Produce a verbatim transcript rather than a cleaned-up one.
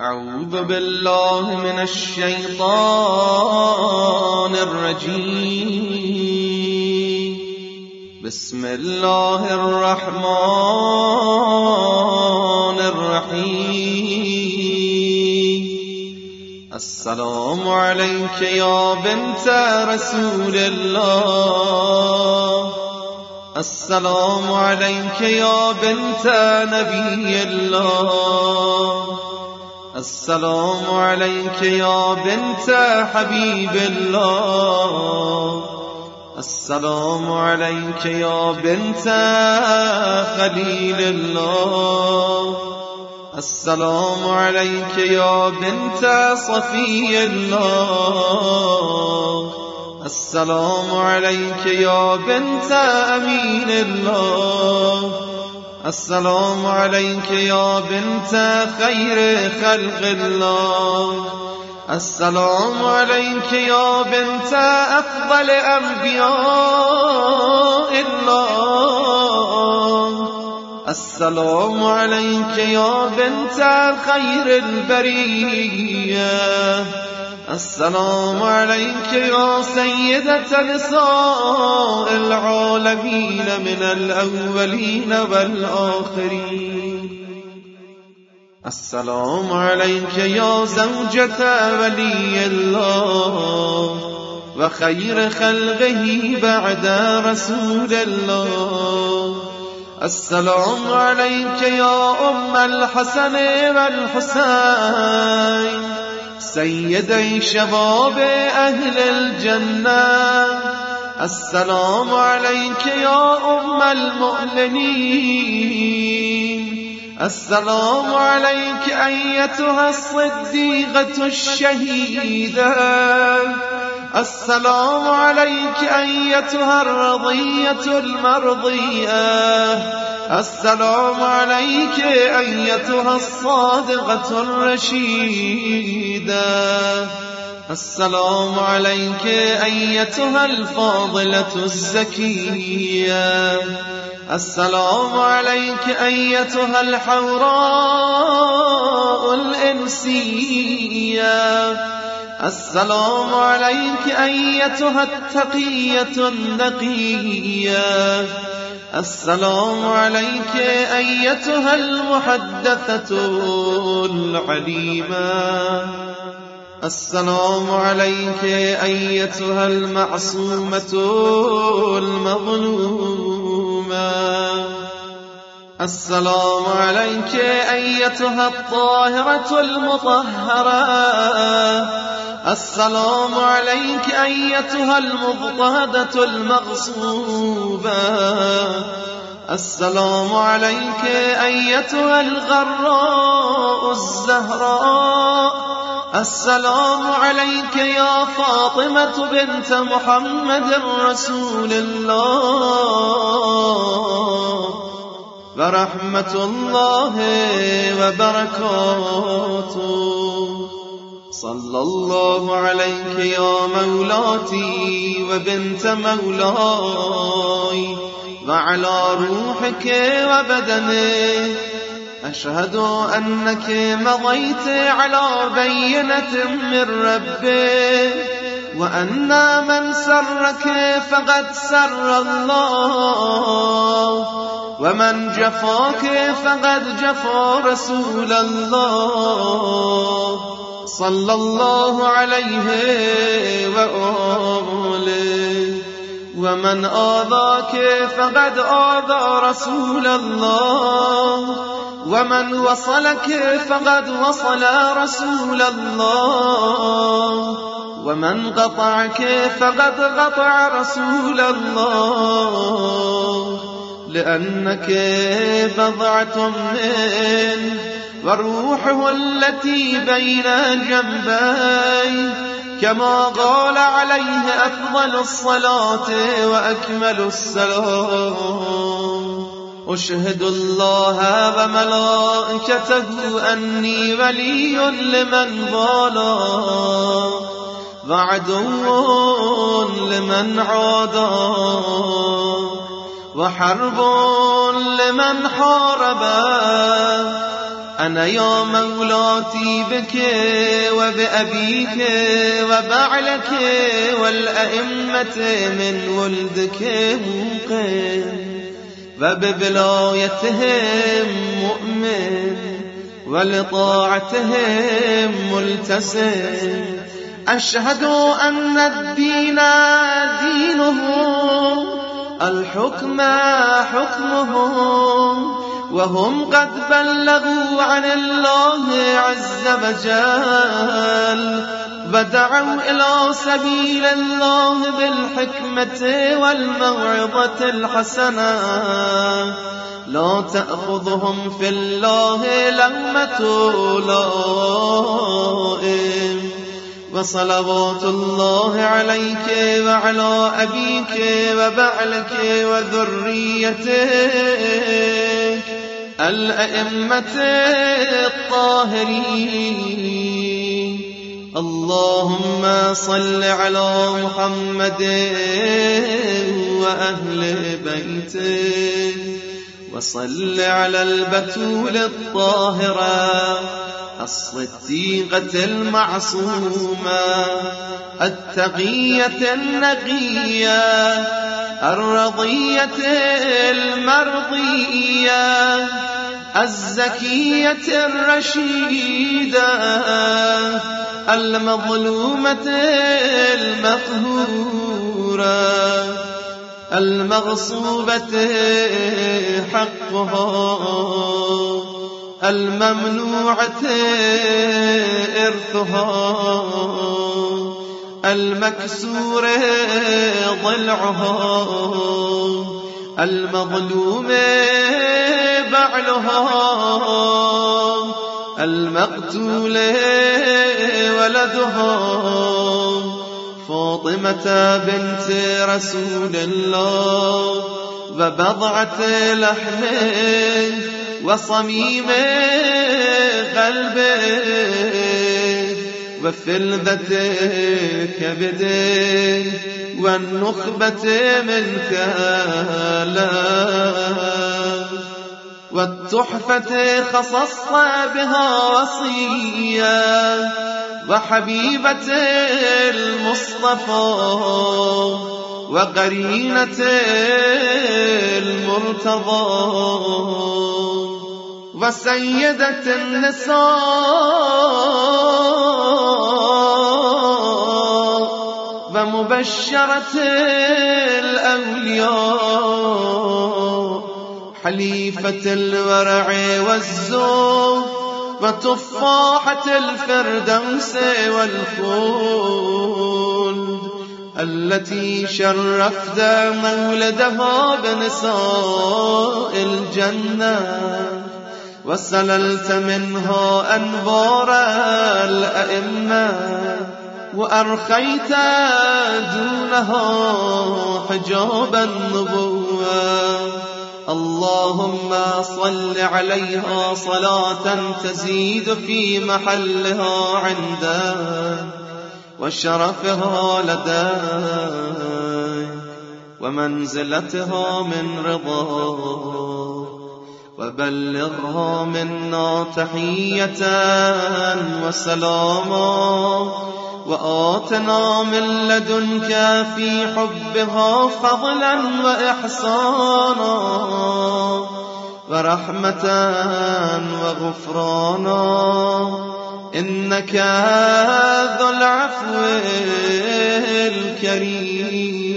أعوذ بالله من الشيطان الرجيم. بسم الله الرحمن الرحيم. السلام عليك يا بنت رسول الله، السلام عليك يا بنت نبي الله، السلام عليك يا بنت حبيب الله، السلام عليك يا بنت خليل الله، السلام عليك يا بنت صفي الله، السلام عليك يا بنت أمين الله، السلام عليك يا بنت خير خلق الله، السلام عليك يا بنت أفضل أنبياء الله، السلام عليك يا بنت خير البرية، السلام عليك يا سيدة نساء العالمين من الأولين والآخرين، السلام عليك يا زوجة ولي الله وخير خلقه بعد رسول الله، السلام عليك يا أم الحسن والحسين سيدي شباب أهل الجنة، السلام عليك يا أم المؤمنين، السلام عليك أيتها الصديقة الشهيدة، السلام عليك أيتها الرضية المرضية، السلام عليك أيتها الصادقة الرشيدة، السلام عليك أيتها الفاضلة الزكية، السلام عليك أيتها الحوراء الإنسية، السلام عليك أيتها التقية النقية، السلام عليك أيتها المحدثة العليمة، السلام عليك أيتها المعصومة المظلومة، السلام عليك أيتها الطاهرة المطهرة، السلام عليك أيتها المضطهدة المغصوبة، السلام عليك أيتها الغراء الزهراء، السلام عليك يا فاطمة بنت محمد رسول الله ورحمة الله وبركاته. صلى الله عليك يا مولاتي وبنت مولاي وعلى روحك وبدنك، أشهد أنك مضيت على بينة من ربك، وأن من سرك فقد سر الله، ومن جفاك فقد جفا رسول الله صلى الله عليه وآله، ومن آذاك فقد آذى رسول الله، ومن وصلك فقد وصل رسول الله، ومن قطعك فقد قطع رسول الله، لأنك بضعة منه وروحه التي بين جنبيه، كما قال عليه أفضل الصلاة وأكمل السلام. أشهد الله وملائكته أني ولي لمن بالاه وعدو لمن عاداه وحرب لمن حاربه، أنا يا مولاتي بك وبأبيك وبعلك والأئمة من ولدك موقن وببلايتهم مؤمن ولطاعتهم ملتزم أشهد أن الدين دينهم الحكم حكمهم وهم قد بلغوا عن الله عز وجل ودعوا إلى سبيل الله بالحكمة والموعظة الحسنة لا تأخذهم في الله لومة لائم وصلوات الله عليك وعلى أبيك وبعلك وذريتك الأئمة الطاهرين. اللهم صل على محمد وأهل بيته وصل على البتول الطاهرة الصديقة المعصومة التقية النقية الرضية المرضية الزكية الرشيدة المظلومة المقهورة المغصوبة حقها الممنوعة إرثها المكسور ضلعها المظلوم بعلها المقتول ولدها فاطمة بنت رسول الله وبضعة لحمه وصميم قلبه وفلذة كبده والنخبة من كلام والتحفة خصص بها وصية وحبيبة المصطفى وقرينة المرتضى وسيدة النساء ومبشرة الأولياء حليفة الورع والزهد وتفاحة الفردوس والخلد التي شرفت مولدها بنساء الجنة وسللت منها أنوار الأئمة وأرخيت دونها حجاب النبوة. اللهم صل عليها صلاة تزيد في محلها عندك وشرفها لديك ومنزلتها من رضاك وبلغها منا تحية وسلاما وآتنا من لدنك في حبها فضلا وإحسانا ورحمة وغفرانا إنك ذو العفو الكريم.